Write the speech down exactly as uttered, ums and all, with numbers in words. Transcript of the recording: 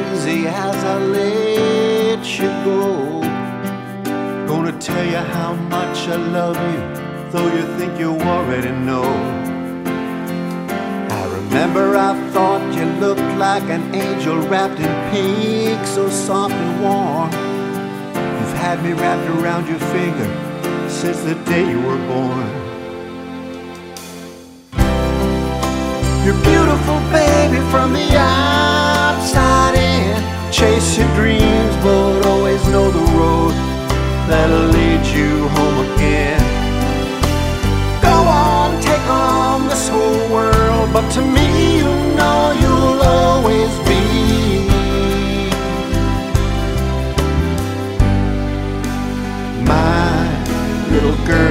crazy as I let you go. Gonna tell you how much I love you, though you think you already know. I remember I thought you looked like an angel wrapped in pink, so soft and warm. You've had me wrapped around your finger since the day you were born. You're beautiful, baby, from the outside in. Chase your dreams, but always know the road that'll lead you home again. Go on, take on this whole world, but to me, you know you'll always be my little girl.